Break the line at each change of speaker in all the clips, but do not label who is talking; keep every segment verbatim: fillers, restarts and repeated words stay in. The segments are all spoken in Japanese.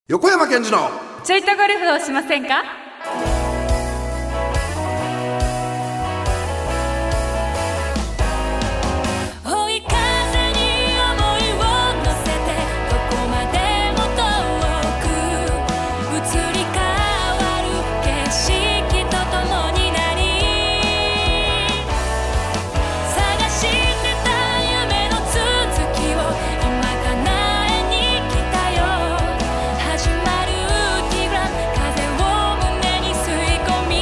横山健二の
ちょいとゴルフをしませんか？
追い風に想いを乗せてどこまでも遠く移り変わる景色とともになり探してた夢の続きを今叶えに来たよ。始まるティーラン風を胸に吸い込み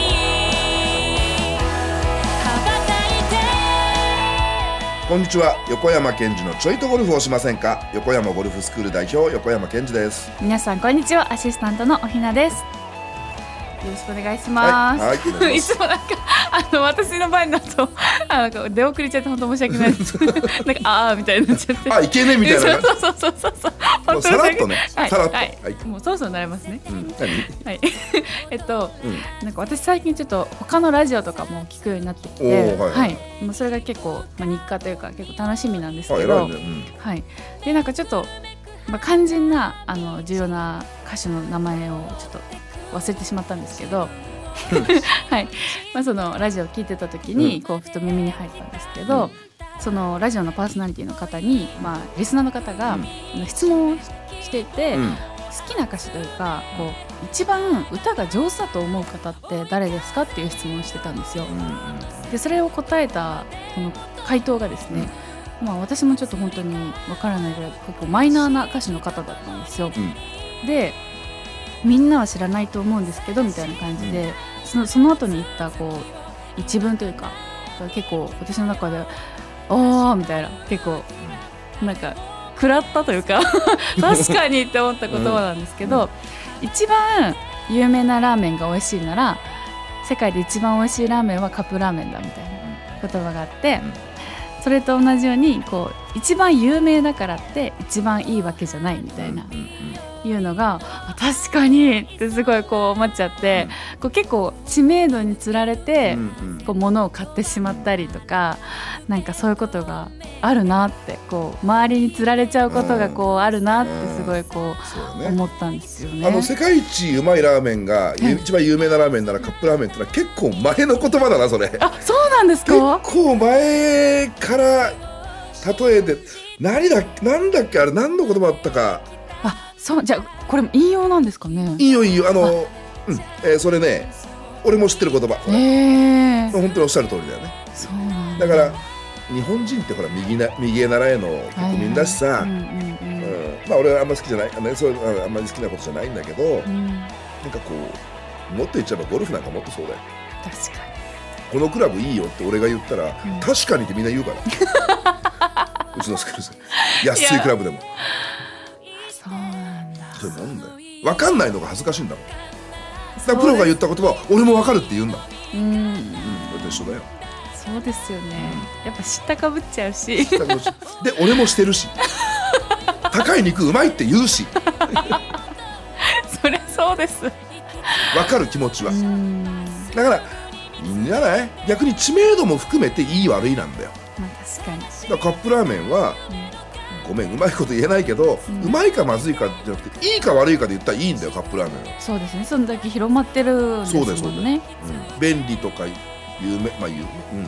羽ばたいて。
こんにちは、横山健二のちょいとゴルフをしませんか。横山ゴルフスクール代表横山健二です。
皆さんこんにちは、アシスタントのおひなです。よろしくお願いします。
はいはいお願い
い
します
つもなんかあの私の番だとあなんか出遅れちゃって本当申し訳ないですなんかあーみたいになっちゃって
あいけねえみたいな
そうそうそうそうそう
もうさらっとね
はい
さらっと
はい
はい
もうそろそろ慣れますね、
うん、何
はいえっと、
うん
なんか私最近ちょっと他のラジオとかも聞くようになってきて、
おーはいはい
もうそれが結構、まあ、日課というか結構楽しみなんですけ
あ偉
ど、
いね、
はい、でなんかちょっと、まあ、肝心なあの重要な歌手の名前をちょっと忘れてしまったんですけどはいまあ、そのラジオを聞いてた時に、
うん
こうふと耳に入ったんですけど、うん、そのラジオのパーソナリティの方に、まあ、リスナーの方が、うん、質問をしていて、うん、好きな歌手というかこう一番歌が上手だと思う方って誰ですかっていう質問をしてたんですよ、うん、でそれを答えたこの回答がですね、うんまあ、私もちょっと本当にわからないぐらい結構マイナーな歌手の方だったんですよ、うん、でみんなは知らないと思うんですけどみたいな感じで、うん、その、その後に言ったこう一文というか結構私の中であーみたいな結構なんか食らったというか確かにって思った言葉なんですけど、うん、一番有名なラーメンが美味しいなら世界で一番美味しいラーメンはカップラーメンだみたいな言葉があって、うん、それと同じようにこう一番有名だからって一番いいわけじゃないみたいな、うんうんうんいうのが確かにってすごいこう思っちゃって、うん、こう結構知名度につられて、うんうん、こう物を買ってしまったりとかなんかそういうことがあるなってこう周りにつられちゃうことがこうあるなってすごいこう、うん、思ったんですよね。
あの世界一うまいラーメンが、はい、一番有名なラーメンならカップラーメンってのは結構前の言葉だなそれ。
あ、そうなんですか。
結構前から例えて何だなんだっけあれ何の言葉だったか。
あ、そうじゃあこれ引用なんですかね。
いいよいいよあのあ、うんえー、それね俺も知ってる言葉。
えー、
本当におっしゃる通りだよね。
そうなんだ。
だから日本人ってほら右な右へ習えの国民だしさ、まあ俺はあんま好きじゃないあ、ね、そうあんまり好きなことじゃないんだけど、うん、なんかこうもっと言っちゃえばゴルフなんかもっとそうだよ。
確かに
このクラブいいよって俺が言ったら、うん、確かにってみんな言うからうちのスクールさ安いクラブでも
そうなんだ。
そういうもんだよ。分かんないのが恥ずかしいんだもん。だからプロが言った言葉は俺も分かるって言うんだもん。うん、うん、これと一緒だよ。
そうですよね、うん、やっぱ知ったかぶっちゃうし
で俺もしてるし高い肉うまいって言うし
そりゃそうです。
分かる気持ちは。だからいいんじゃない。逆に知名度も含めていい悪いなんだよ、
まあ、確かに。だ
からカップラーメンは、うん、ごめんうまいこと言えないけど、うん、うまいかまずいかじゃなくていいか悪いかで言ったらいいんだよカップラーメンは。
そうですね。そんだけ広まってるんですもんね。そうだよそうだよ、
うん、便利とか有名、まあ有うん、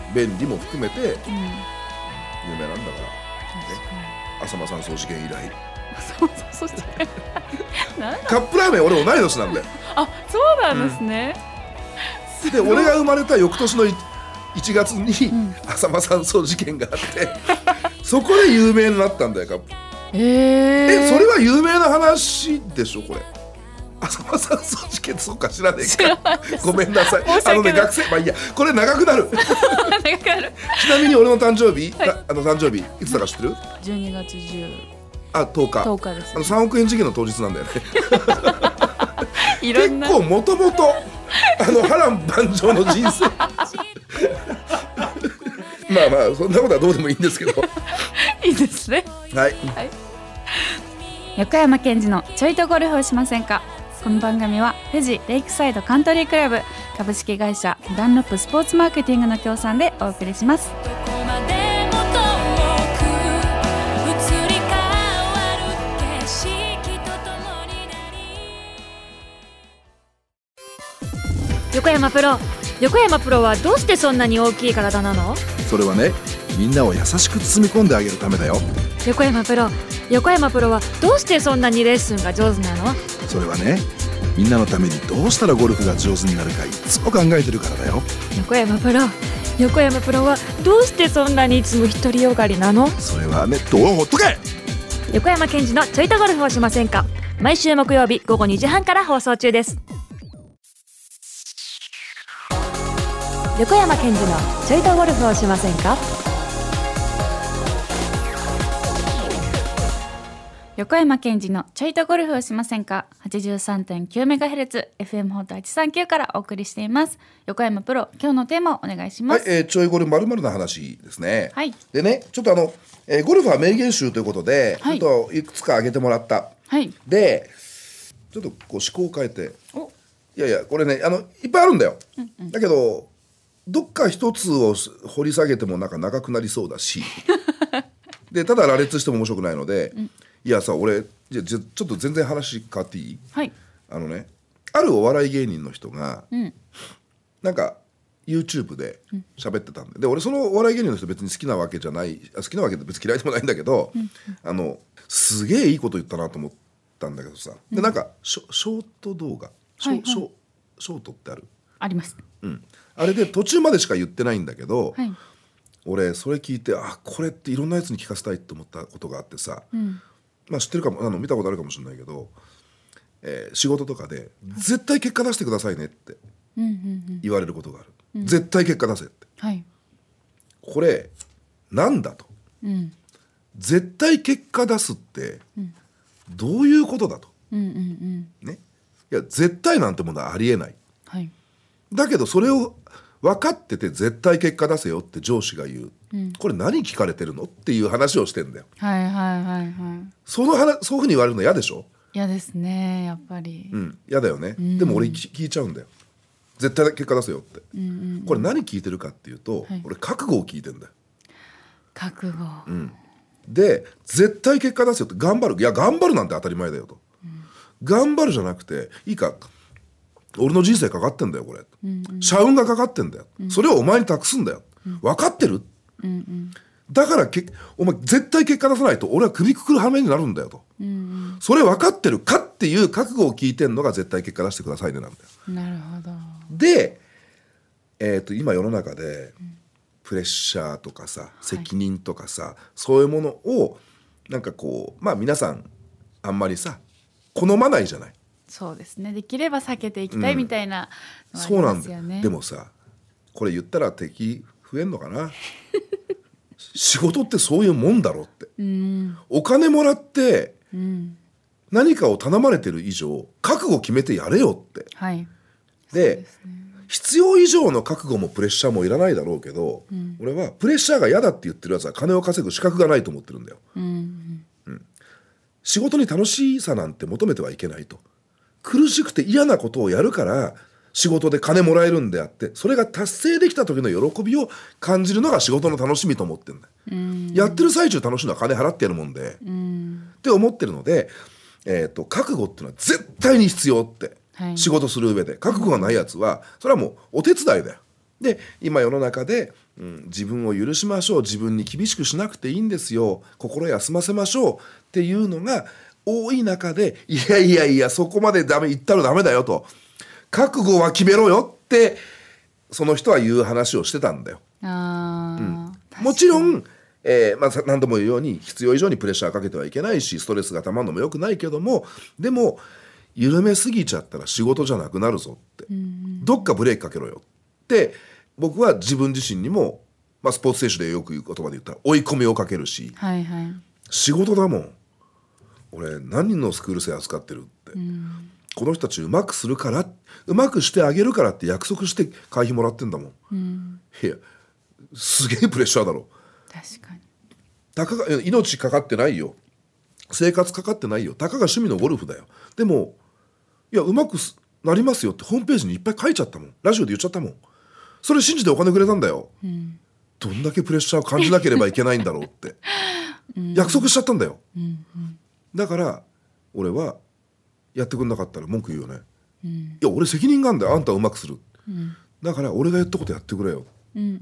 便利も含めて、うん、有名なんだから、ね、浅間山荘事件以来
そうそうそう
カップラーメン俺同い年なんだよ。
あ、そうなんですね、
うん、で俺が生まれた翌年のいちがつに、うん、浅間山荘事件があってそこで有名になったんだよカップ。
えー、
えそれは有名な話でしょこれ。浅間山荘事件そうか知らねえかごめんなさい。あのね学生まあいいやこれ長くなる長
くなる
ちなみに俺の誕生日、
はい、
あの誕生日いつだか知ってる？
じゅうにがつじゅう
あとおか
とおかです、ね、
あのさんおくえん事件の当日なんだよね
いろんな
結構もともとあの波乱万丈の人生まあまあそんなことはどうでもいいんですけど
いいですね。
はい、
はい、横山健二のちょいとゴルフをしませんか。この番組は富士レイクサイドカントリークラブ株式会社ダンロップスポーツマーケティングの協賛でお送りします。
横山プロ、横山プロはどうしてそんなに大きい体なの？
それはね、みんなを優しく包み込んであげるためだよ。
横山プロ、横山プロはどうしてそんなにレッスンが上手なの？
それはね、みんなのためにどうしたらゴルフが上手になるかいつも考えてるからだよ。
横山プロ、横山プロはどうしてそんなにいつも独りよがりなの？
それはね、どうほっとけ。
横山健二のちょいとゴルフをしませんか？毎週木曜日午後にじはんから放送中です。横山健二のちょいとゴルフをしませんか？
横山健二のちょいとゴルフをしませんか？ はちじゅうさんてんきゅうメガヘルツ エフエム ホットはちさんきゅうからお送りしています。横山プロ、今日のテーマをお願いします。
はい、えー、ちょいゴルフ〇〇の話ですね。
はい。
でね、ちょっとあの、えー、ゴルフは名言集ということで、
はい、
ちょっといくつか挙げてもらった。
はい。
で、ちょっとこう思考を変えて、
お
いやいやこれね、あのいっぱいあるんだよ。
うんうん、
だけどどっか一つを掘り下げてもなんか長くなりそうだし、でただ羅列しても面白くないので、うん、いやさ俺じゃじゃちょっと全然話変わっていい？
はい。あ
のね、あるお笑い芸人の人が、うん、なんか YouTube で喋ってたんで、で俺そのお笑い芸人の人別に好きなわけじゃない、好きなわけで別に嫌いでもないんだけど、うんうん、あのすげえいいこと言ったなと思ったんだけどさ、でなんかシ ョ, ショート動画、ショ、はいはい、ショ, ショートってある？
あります。
うん、あれで途中までしか言ってないんだけど、はい、俺それ聞いて、あこれっていろんなやつに聞かせたいって思ったことがあってさ、うん、まあ知ってるかも、あの見たことあるかもしれないけど、えー、仕事とかで絶対結果出してくださいねって言われることがある、うんうんうん、絶対結果出せって、はい、これなんだと、うん、絶対結果出すってどういうことだと、うんうんうんね、いや絶対なんてものはありえない、はい、だけどそれを分かってて絶対結果出せよって上司が言う、うん、これ何聞かれてるのっていう話をしてんだよ。はいはいはいはい。その話、そういうふうに言われるの嫌でしょ？
嫌ですね、やっぱり。
うん嫌だよね、うん、でも俺聞いちゃうんだよ、絶対結果出せよって、うんうんうん、これ何聞いてるかっていうと、はい、俺覚悟を聞いてんだよ。
覚悟、
うん、で絶対結果出せよって頑張る、いや頑張るなんて当たり前だよと、うん、頑張るじゃなくていいか俺の人生かかってんだよこれ、うんうん、社運がかかってんだよ、うん、それをお前に託すんだよ、うん、分かってる、うんうん、だからけお前絶対結果出さないと俺は首くくる羽目になるんだよと、うんうん、それ分かってるかっていう覚悟を聞いてんのが絶対結果出してくださいねなんだよ。
なるほど。
で、えーと、今世の中でプレッシャーとかさ責任とかさ、はい、そういうものをなんかこうまあ皆さんあんまりさ好まないじゃない。
そうですね、できれば避けていきたいみたいなのはありますよね、うん、そうなんだよ。
でもさこれ言ったら敵増えんのかな仕事ってそういうもんだろって、うん、お金もらって、うん、何かを頼まれてる以上覚悟決めてやれよって、はい、で、ね、必要以上の覚悟もプレッシャーもいらないだろうけど、うん、俺はプレッシャーが嫌だって言ってるやつは金を稼ぐ資格がないと思ってるんだよ、うんうん、仕事に楽しさなんて求めてはいけないと。苦しくて嫌なことをやるから仕事で金もらえるんであって、それが達成できた時の喜びを感じるのが仕事の楽しみと思ってるんだよ、うん、やってる最中楽しいのは金払ってやるもんで、うん、って思ってるので、えーと、覚悟っていうのは絶対に必要って、はい、仕事する上で覚悟がないやつはそれはもうお手伝いだよ。で今世の中で、うん、自分を許しましょう、自分に厳しくしなくていいんですよ、心休ませましょうっていうのが多い中で、いやいやいやそこまでダメ言ったらダメだよと、覚悟は決めろよってその人は言う話をしてたんだよ。あ、うん、もちろん、えーまあ、何度も言うように必要以上にプレッシャーかけてはいけないしストレスがたまるのも良くないけども、でも緩めすぎちゃったら仕事じゃなくなるぞって、うん、どっかブレーキかけろよって僕は自分自身にも、まあ、スポーツ選手でよく言う言葉で言ったら追い込みをかけるし、はいはい、仕事だもん、俺何人のスクール生扱ってるって、うん、この人たちうまくするからうまくしてあげるからって約束して会費もらってんだもん、うん、いやすげえプレッシャーだろ。
確かに
たかが命かかってないよ、生活かかってないよ、たかが趣味のゴルフだよ。でもいやうまくなりますよってホームページにいっぱい書いちゃったもん、ラジオで言っちゃったもん。それ信じてお金くれたんだよ、うん、どんだけプレッシャーを感じなければいけないんだろうって、うん、約束しちゃったんだよ、うんうん、だから俺はやってくんなかったら文句言うよね、うん、いや俺責任があるんだよ、あんたはうまくする、
うん、
だから俺が言ったことやってくれよ、
うんうんうん、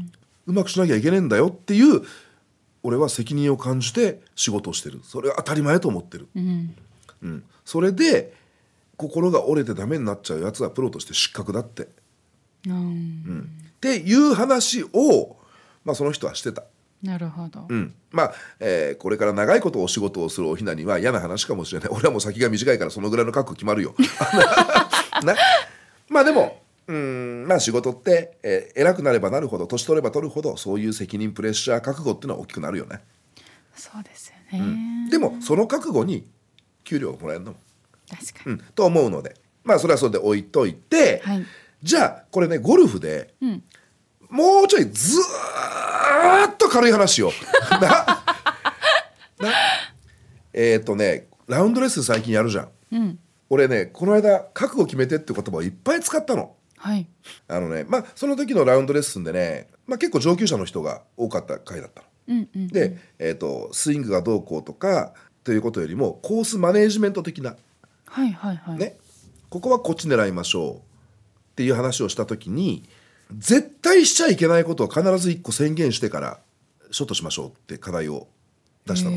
うまくしなきゃいけねえんだよっていう俺は責任を感じて仕事をしてる。それは当たり前と思ってる、
うん
うん、それで心が折れてダメになっちゃうやつはプロとして失格だって、
うんうん、
っていう話を、まあ、その人はしてた。
なるほど、
うん、まあ、えー、これから長いことお仕事をするおひなには嫌な話かもしれない。俺はもう先が短いからそのぐらいの覚悟決まるよな。まあでもうーん、まあ仕事って、えー、偉くなればなるほど、年取れば取るほどそういう責任、プレッシャー、覚悟っていうのは大きくなるよね。
そうですよね、
うん、でもその覚悟に給料をもらえるのも
確かに、
うん、と思うので、まあそれはそれで置いといて、はい、じゃあこれねゴルフで、うん、もうちょいずーっと軽い話をななえっとねラウンドレッスン最近やるじゃん、うん、俺ねこの間覚悟決めてって言葉をいっぱい使ったの。
はい、
あのねまあその時のラウンドレッスンでね、まあ、結構上級者の人が多かった回だったの、うんうんうん、で、えーと、スイングがどうこうとかということよりもコースマネージメント的な、
はいはいはい
ね、ここはこっち狙いましょうっていう話をした時に絶対しちゃいけないことを必ずいっこ宣言してからショットしましょうって課題を出したの、うん、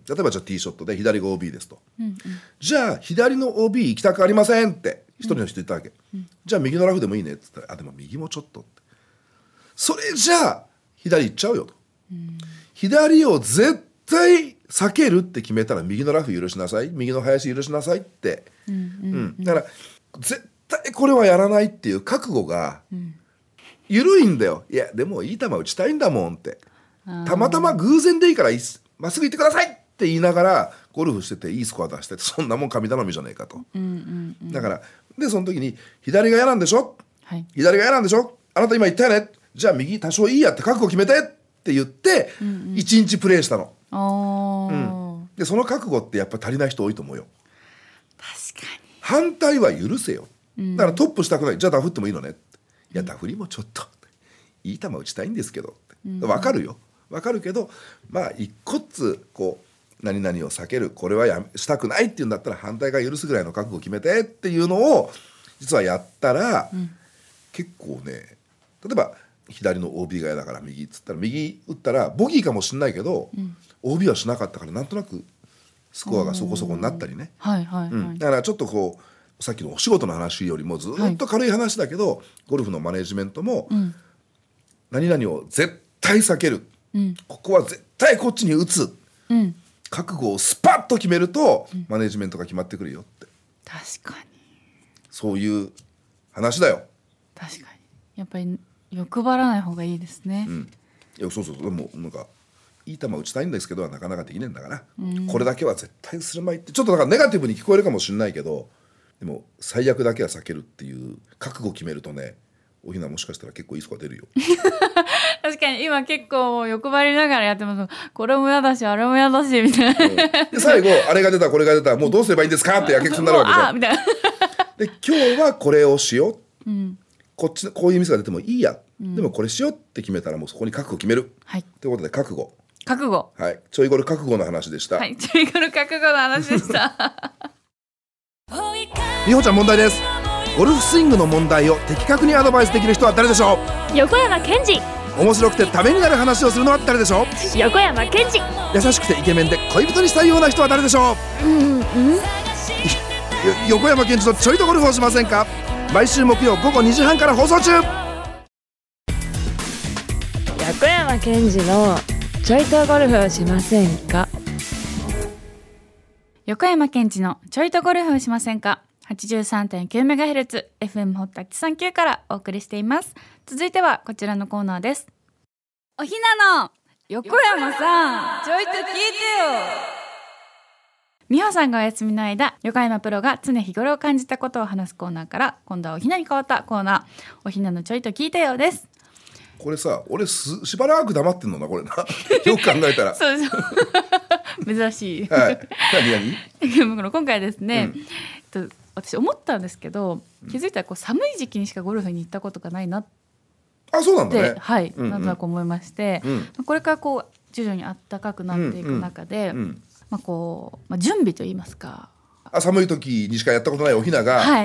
例えばじゃあティーショットで左が オービー ですと、うんうん、じゃあ左の オービー 行きたくありませんって一人の人言ったわけ、うん、じゃあ右のラフでもいいねって言ったらあでも右もちょっとってそれじゃあ左行っちゃうよと、うん、左を絶対避けるって決めたら右のラフ許しなさい、右の林許しなさいって、うんうんうん、だから絶対これはやらないっていう覚悟が緩いんだよ。いやでもいい球打ちたいんだもんって、たまたま偶然でいいからまっすぐ行ってくださいって言いながらゴルフしてていいスコア出しててそんなもん神頼みじゃねえかと、うんうんうん、だからでその時に左が嫌なんでしょ、はい、左が嫌なんでしょ、あなた今言ったよね、じゃあ右多少いいやって覚悟決めてって言っていちにちプレーしたの、うんうん、でその覚悟ってやっぱ足りない人多いと思うよ。
確かに
反対は許せよ、うん、だからトップしたくない、じゃあダフってもいいのね、いやダフりもちょっといい球打ちたいんですけどって、うん、分かるよ分かるけどまあ一個っつこう何々を避ける、これはやしたくないっていうんだったら反対が許すぐらいの覚悟を決めてっていうのを実はやったら、うん、結構ね例えば左の オービー が嫌だから右っつったら右打ったらボギーかもしんないけど、うん、オービー はしなかったからなんとなくスコアがそこそこになったりね、
はいはいはい、うん、
だからちょっとこうさっきのお仕事の話よりもずっと軽い話だけど、はい、ゴルフのマネジメントも、うん、何々を絶対避ける、うん、ここは絶対こっちに打つ、うん、覚悟をスパッと決めると、うん、マネジメントが決まってくるよって。
確かに
そういう話だよ。
確かにやっぱり欲張らない方がいいですね、うん、
いやそうそうそう、でもなんかいい球打ちたいんですけどなかなかできねえんだから、うん、これだけは絶対するまいってちょっとだからネガティブに聞こえるかもしれないけど、でも最悪だけは避けるっていう覚悟を決めるとね、おひなもしかしたら結構いいスコア出るよ
確かに今結構欲張りながらやってます。これも嫌だしあれも嫌だしみたいな、うん、
で最後あれが出たこれが出たもうどうすればいいんですかってやけくそになるわけじゃんみたいなで今日はこれをしよう、うん、こっちこういうミスが出てもいいや、うん、でもこれしようって決めたらもうそこに覚悟決める、はい、ということで覚悟
覚悟、
はい、ちょいゴル覚悟の話でした。
はい、ちょいゴル覚悟の話でした
美穂ちゃん問題です。ゴルフスイングの問題を的確にアドバイスできる人は誰でしょ
う？横山健二。
面白くてためになる話をするのは誰でしょう？
横山健二。
優しくてイケメンで恋人にしたいような人は誰でしょう？うんうん横山健二とちょいとゴルフをしませんか？毎週木曜午後にじはんから放送中。
横山健二のちょいとゴルフをしませんか？
横山健二のちょいとゴルフをしませんか？ はちじゅうさんてんきゅうメガヘルツ エフエム ホットはちさんきゅうからお送りしています。続いてはこちらのコーナーです。おひなの横山さんちょいと聞いてよ。美穂さんがお休みの間、横山プロが常日頃感じたことを話すコーナーから、今度はおひなに変わったコーナー、おひなのちょいと聞いてよです。
これさ、俺すしばらく黙ってんのなこれなよく考えたら
そうです珍しい、
はい、何
何今回ですね、うん、私思ったんですけど、気づいたらこう寒い時期にしかゴルフに行ったことがないなって、
あ、そうなんだね、
はい、うんうん、なんとなく思いまして、うん、これからこう徐々に暖かくなっていく中で、うんうん、まあこうまあ、準備といいますか、
あ、寒い時にしかやったことないおひなが、はい、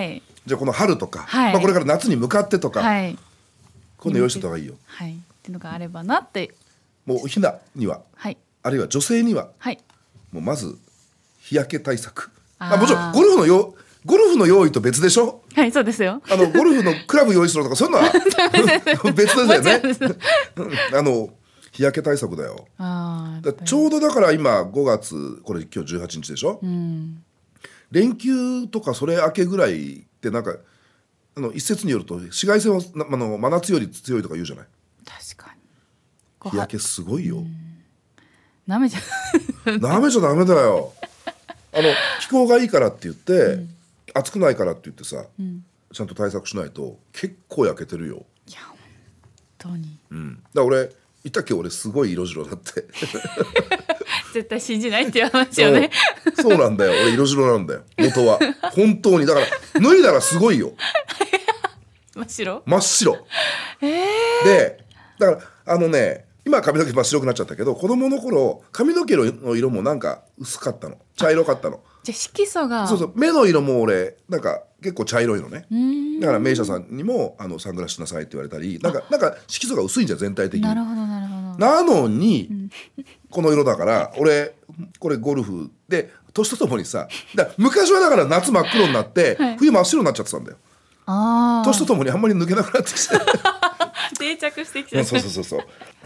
じゃあこの春とか、
はい
まあ、これから夏に向かってとか、
はい、
今度用意してた方がいいよ。
はい、っていうのがあればなって。
もうおひなには、
はい、
あるいは女性には、
はい、
もうまず日焼け対策。
あ
あもちろんゴルフのよゴルフの用意と別でしょ。
はい、そうですよ。
あのゴルフのクラブ用意するとかそういうのは別ですよね。あの日焼け対策だよ。
あ
だちょうどだから今ごがつ、これ今日じゅうはちにちでしょ、うん、連休とかそれ明けぐらいってなんかあの一説によると紫外線はなあの真夏より強いとか言うじゃない。
確かに
日焼けすごいよ。
なめちゃ
なめちゃダメだよ。あの気候がいいからって言って、うん、暑くないからって言ってさ、うん、ちゃんと対策しないと結構焼けてるよ。
いや本当に、
うん、だから俺言ったっけ、俺すごい色白だって
絶対信じないっていう話よね。
そう、そうなんだよ、俺色白なんだよ元は。本当にだから脱いだらすごいよ
真っ白
真っ白、えー、でだからあのね今髪の毛真っ白くなっちゃったけど、子供の頃髪の毛の色もなんか薄かったの、茶色かったの。
じゃあ色素が
そうそう、目の色も俺なんか結構茶色いのね。だから名医者さんにもあのサングラスしなさいって言われたり、なんかなんか色素が薄いんじゃん全体的に。
なるほどなるほど。
なのに、うん、この色だから俺これゴルフで年とともにさ、だ昔はだから夏真っ黒になって、はい、冬真っ白になっちゃってたんだよ。あ年とともにあんまり抜けなくなってきて
定着してきちゃう。
そうそうそうそう。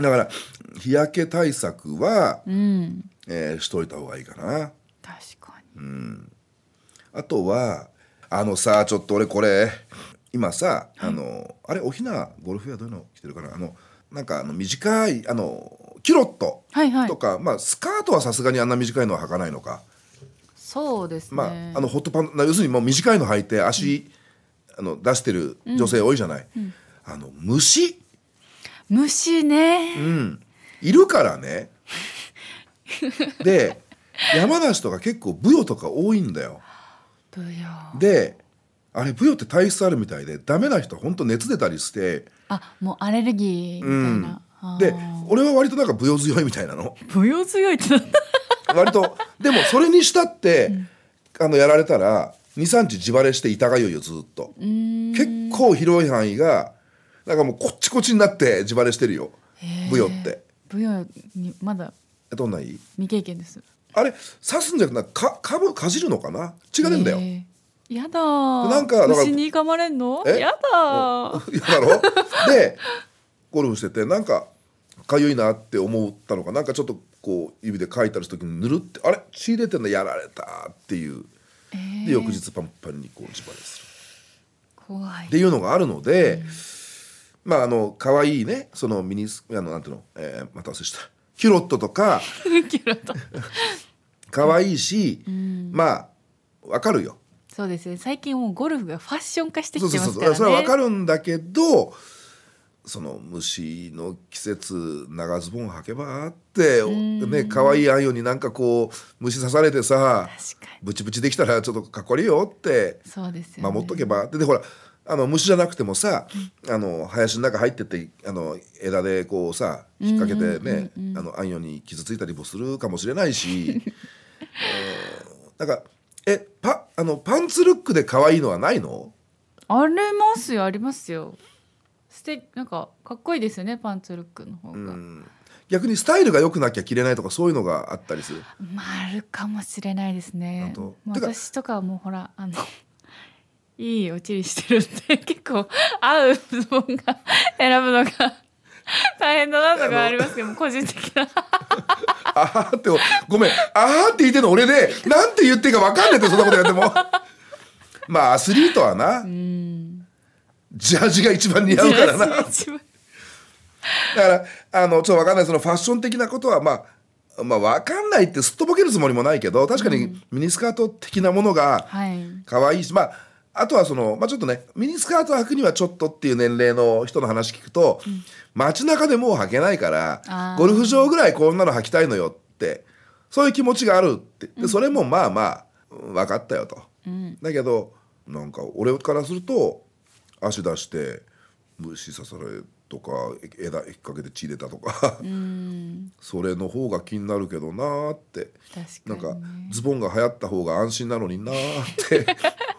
だから日焼け対策は、うんえー、しといた方がいいかな。
確かに、
うん、あとはあのさ、ちょっと俺これ今さ、はい、あのあれおひなゴルフウェアどういうの着てるかな、あのなんかあの短いあのキュロットとか、はいはい、まあスカートはさすがにあんな短いのは履かないのか。
そうですね、
まあ、あのホットパン要するにもう短いの履いて足、うん、あの出してる女性多いじゃない、うんうん、あの虫
虫ね、
うん、いるからねで山梨とか結構ブヨとか多いんだよ。
ブヨ
であれブヨって体質あるみたいで、ダメな人は本当熱出たりして、
あもうアレルギーみたいな、
うん、で俺は割となんかブヨ強いみたいなの。
ブヨ強いってなんだ
割とでもそれにしたって、うん、あのやられたら にさんにち地バレして痛がゆいよずっと。結構広い範囲がなんかもうこっちこっちになって地バレしてるよブヨって。
ブヨにまだ
どんないい
未経験です。あ
れ刺すんじゃなくてかかぶかじるのかな、血が出るんだよ。
やだー、
なんか
虫に噛まれんのやだーや
だろでゴルフしててなんかかゆいなって思ったのか、なんかちょっとこう指でかいたりした時にぬるって、あれ血出てんのやられたっていう、えー、で翌日パンパンにこう地バレする
怖い
っていうのがあるので、うん、まああの可愛いねそのミニスあのなんていうの、えー、また忘れしたキュロットとか
キュロット
可愛いし、うん、まあわかるよ。
そうですね、最近もうゴルフがファッション化してきてますからね。
そうそうそう、それはわかるんだけど、その虫の季節長ズボン履けばってね、可愛いあんよになんかこう虫刺されてさブチブチできたらちょっとかっこいいよって守っとけば。で, でほらあの虫じゃなくてもさ、うん、あの林の中入ってってあの枝でこうさ引っ掛けてね、うんうんうんうん、あのあんよに傷ついたりもするかもしれないし、えー、なんかえ パ, あのパンツルックで可愛いのはないの？
ありますよありますよ。ステなんかかっこいいですよねパンツルックの方が。うん、
逆にスタイルが良くなきゃ着れないとかそういうのがあったりする。
まああるかもしれないですね。と私とかはもうほらあのいいおちりしてるんで結構合うズボンが選ぶのが大変だなとかありますけども個人的な
あーってごめんあーって言ってんの俺でなんて言っていいか分かんないってそんなことやってもまあアスリートはな、うん、ジャージが一番似合うからなだからあのちょっと分かんないそのファッション的なことはまあまあ分かんないってすっとぼけるつもりもないけど確かにミニスカート的なものが可愛いし、うんはい、まああとはその、まあ、ちょっとねミニスカート履くにはちょっとっていう年齢の人の話聞くと、うん、街中でもう履けないからゴルフ場ぐらいこんなの履きたいのよってそういう気持ちがあるってでそれもまあまあ分かったよと、うん、だけどなんか俺からすると足出して虫刺されとか枝引っ掛けて血出たとかうんそれの方が気になるけどなーって確かに、ね、なんかズボンが流行った方が安心なのになーって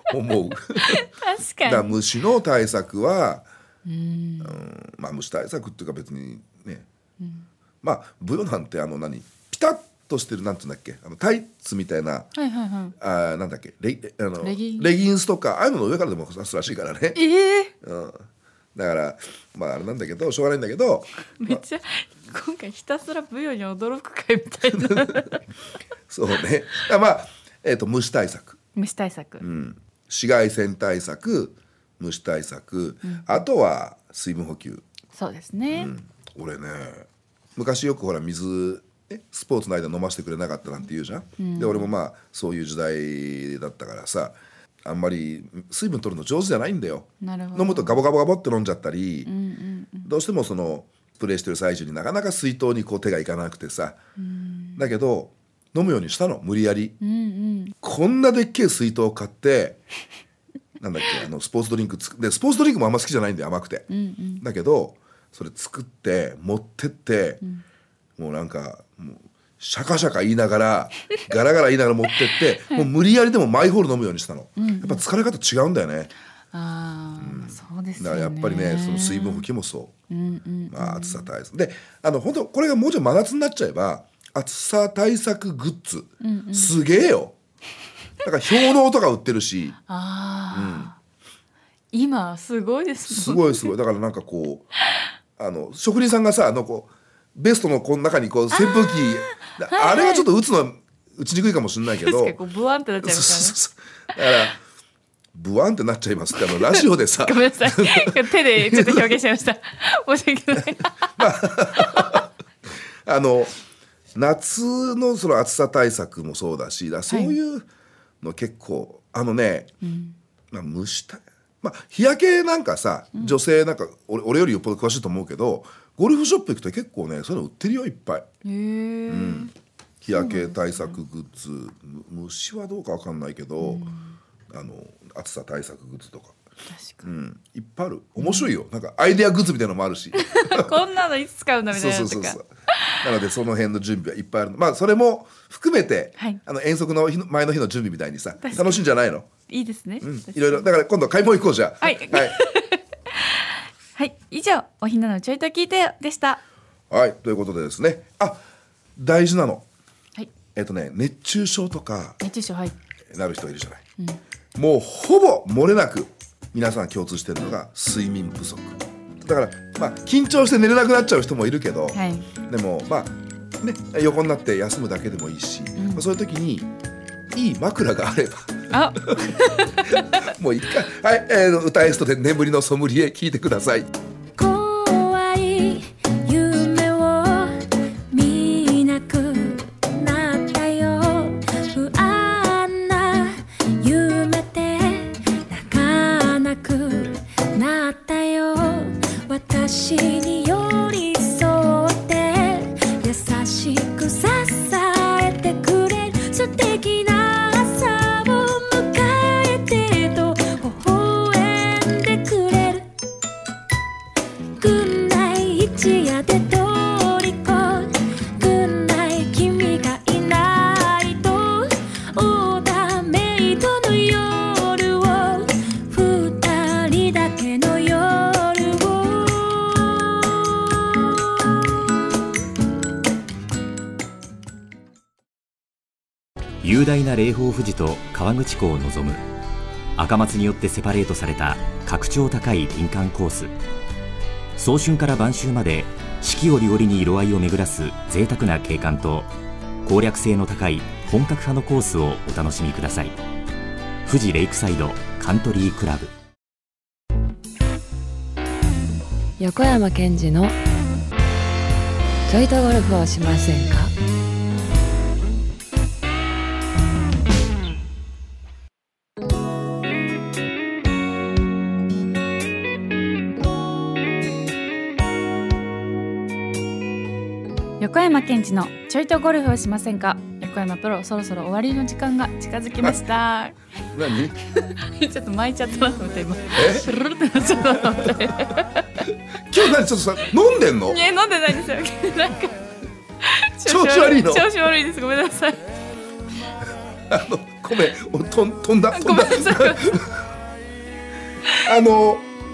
思う。
確かに
だから虫の対策は、
うん
うんまあ、虫対策っていうか別にね、うん、まあブヨなんてあの何ピタッとしてるなんていうんだっけあのタイツみたいな、
はいはいはい、
あなんだっけ レ, あの
レギン
レギンスとかああいうのの上からでも刺すらしいからね、
えー
うん、だからまああれなんだけどしょうがないんだけど
めっちゃ、まあ、今回ひたすらブヨに驚く会みたいな
そうねまあ、えー、と虫対策
虫対策、
うん、紫外線対策虫対策、うん、あとは水分補給。
そうですね、
うん、俺ね昔よくほら水スポーツの間飲ませてくれなかったなんて言うじゃん、うん、で俺もまあそういう時代だったからさあんまり水分取るの上手じゃないんだよ。
なるほど。
飲むとガボガボガボって飲んじゃったり、
うんうんうん、
どうしてもそのプレイしてる最中になかなか水筒にこう手がいかなくてさ、うん、だけど飲むようにしたの無理やり、うんうん、こんなでっけえ水筒を買ってなんだっけあのスポーツドリンクつでスポーツドリンクもあんま好きじゃないんだよ甘くて、うんうん、だけどそれ作って持ってって、うん、もうなんかもうシャカシャカ言いながらガラガラ言いながら持ってって、はい、もう無理やりでもマイホール飲むようにしたの、うんうん、やっぱ疲れ方違うんだよね。
あ、うん、そうですね。
だからやっぱりねその水分補給もそう、うんうんうん、まあ、暑さ対策であの本当これがもうちょい真夏になっちゃえば暑さ対策グッズ、うんうん、すげえよ。だから氷のうとか売ってるし
あ、うん、今すごいです
すごいすごい。だからなんかこうあの職人さんがさあのこうベストのこの中にこう扇風機 あ, あれはちょっと打つの打ちにくいかもしれないけど
確かにブワンってなっちゃいます
からね。だからブワンってなっちゃいますってあのラジオでさ
ごめんなさい手でちょっと表現しちゃいました申し訳ない、ま
あ、あの夏のその暑さ対策もそうだしだそういうの結構、はい、あのね、うんまあ、虫対まあ、日焼けなんかさ、うん、女性なんか 俺, 俺よりよっぽど詳しいと思うけどゴルフショップ行くと結構ねそういうの売ってるよいっぱい。へ
ー、うん、
日焼け対策グッズ、ね、虫はどうか分かんないけど、うん、あの暑さ対策グッズとか
確かに、
うん、いっぱいある。面白いよ、うん、なんかアイデアグッズみたいなのもあるし
こんなのいつ使うんだみたいな
そうそうそうそうなのでその辺の準備はいっぱいある。まあそれも含めて、はい、あの遠足の日の前の日の準備みたいにさ楽しいんじゃないの。
いいですね、
うん、いろいろだから今度買い物行こうじゃあ
はい、はいはい、以上おひなのちょいと聞いてよでした。
はいということでですねあ大事なの、
はい、
えっとね熱中症とか
熱中症、はい、
なる人いるじゃない、うん、もうほぼ漏れなく皆さん共通してるのが睡眠不足だからまあ緊張して寝れなくなっちゃう人もいるけど、はい、でもまあね横になって休むだけでもいいし、うんまあ、そういう時にいい枕があれば
あ
もう一回、はい、えー、歌エストで眠りのソムリエ聞いてください。
怖い夢を見なくなったよ不安な夢で泣かなくなったよ私に寄り添って優しく支えてくれる素敵な
雄大な霊峰富士と河口湖を望む赤松によってセパレートされた格調高い林間コース。早春から晩秋まで四季折々に色合いを巡らす贅沢な景観と攻略性の高い本格派のコースをお楽しみください。富士レイクサイドカントリークラブ。
横山健二のちょいとゴルフをしませんか。
横山健二のちょいとゴルフをしませんか。横山プロそろそろ終わりの時間が近づきました。
何
ちょっと巻いちゃったなと思って今スルルってなっちゃったなと思って
今日何ちょっとさ飲んでんの。
いや飲んでないですよなんか
調子悪いの。
調子悪いですごめんなさい
あのごめんおとん飛んだ飛んだ
ごめんなさい
あの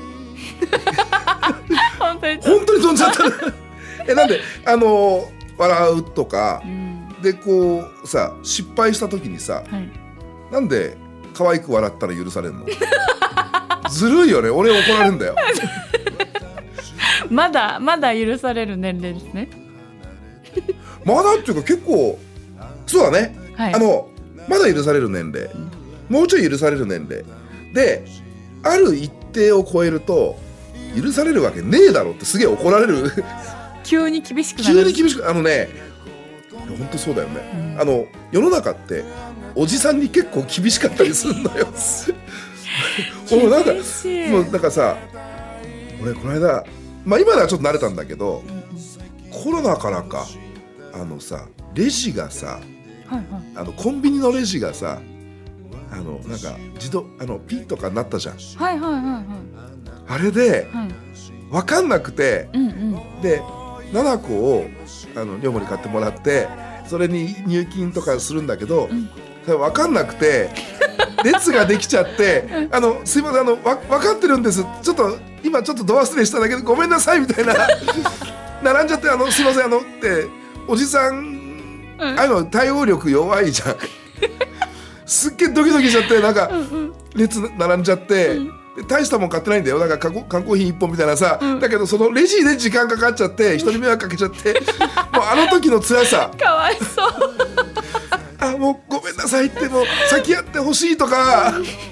本当に
本当に飛んじゃったえなんであの笑うとか、うん、でこうさ失敗した時にさ、はい、なんで可愛く笑ったら許されるのずるいよね。俺怒られるんだよ
まだまだ許される年齢ですね
まだっていうか結構そうだね、はい、あのまだ許される年齢、うん、もうちょい許される年齢である一定を超えると許されるわけねえだろってすげえ怒られる
急に厳しくなる。
急に厳しくあのね本当そうだよね、うん、あの世の中っておじさんに結構厳しかったりするのよもうなんかもうなんかさ俺この間まあ今ではちょっと慣れたんだけど、うん、コロナからかあのさレジがさ、はいはい、あのコンビニのレジがさあのなんか自動あのピッとかなったじゃん。
はいはいはいはい。
あれで、はい、分かんなくて、うんうん、でななこをあの女房に買ってもらってそれに入金とかするんだけど、うん、それ分かんなくて列ができちゃってあのすいませんあのわ分かってるんですちょっと今ちょっとド忘れしただけでごめんなさいみたいな並んじゃってあのすいませんあのっておじさん、うん、ああいうの対応力弱いじゃんすっげえドキドキしちゃってなんか列並んじゃって、うん、大したもん買ってないんだよ。なんか缶コーヒーいっぽんみたいなさ、うん、だけどそのレジで時間かかっちゃって人に迷惑かけちゃってもうあの時の辛さ
かわいそう
あもうごめんなさいってもう先やってほしいとか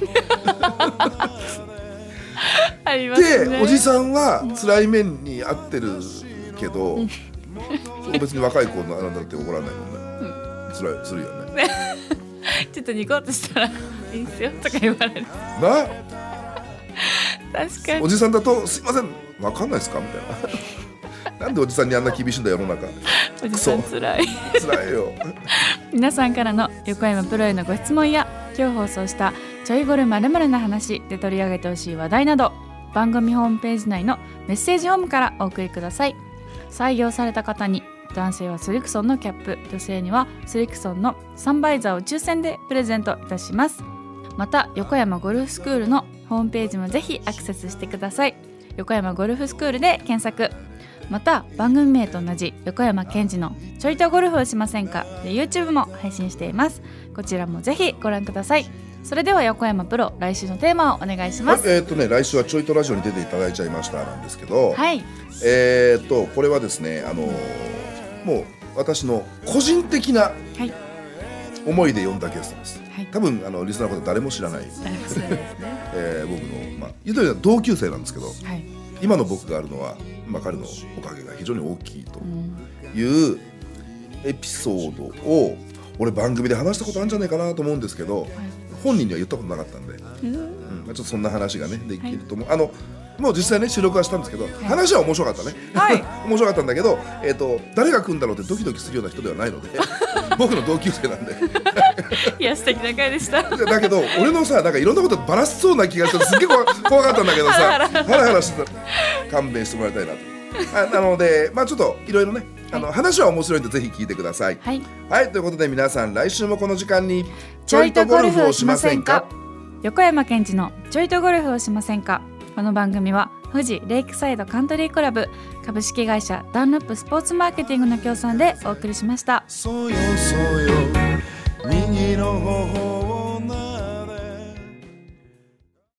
ありますね。
でおじさんは辛い面に遭ってるけど、うん、別に若い子なんだって怒らないもんね、うん、辛いするよね
ちょっとニコッとしたらいいんすよとか言われる
な。
確かに
おじさんだとすいません分かんないですかみたいななんでおじさんにあんな厳しいんだ世の中。
おじさんつらい
つらいよ
皆さんからの横山プロへのご質問や今日放送したちょいゴル〇〇な話で取り上げてほしい話題など番組ホームページ内のメッセージホームからお送りください。採用された方に男性はスリクソンのキャップ、女性にはスリクソンのサンバイザーを抽選でプレゼントいたします。また横山ゴルフスクールのホームページもぜひアクセスしてください。横山ゴルフスクールで検索。また番組名と同じ横山健二のちょいとゴルフをしませんかで YouTube も配信しています。こちらもぜひご覧ください。それでは横山プロ来週のテーマをお願いします。
えーとね、来週はちょいとラジオに出ていただいちゃいましたなんですけど、
はい、
えーとこれはですねあのー、もう私の個人的な思いで読んだゲストです、はい、多分あのリスナーの方誰も知らない、えー、僕の、まあ、言うとおり同級生なんですけど、はい、今の僕があるのは、まあ、彼のおかげが非常に大きいというエピソードを俺番組で話したことあるんじゃないかなと思うんですけど、はい、本人には言ったことなかったんで、うんうんまあ、ちょっとそんな話がねできると思う、はい、あのもう実際ね収録はしたんですけど、はい、話は面白かったね、はい、面白かったんだけど、えーと、誰が来るんだろうってドキドキするような人ではないので僕の同級生なんで
いや素敵な回でした
だけど俺のさなんかいろんなことバラしそうな気がしてすっげえ怖かったんだけどさハラハラしてた勘弁してもらいたいなとあなのでまあちょっといろいろねあの、はい、話は面白いんでぜひ聞いてください、はい、はい、ということで皆さん来週もこの時間にちょいとゴルフをしませんか。
横山健二のちょいとゴルフをしませんか。この番組は富士レイクサイドカントリークラブ株式会社ダンロップスポーツマーケティングの協賛でお送りしました。そうよそうよ右の方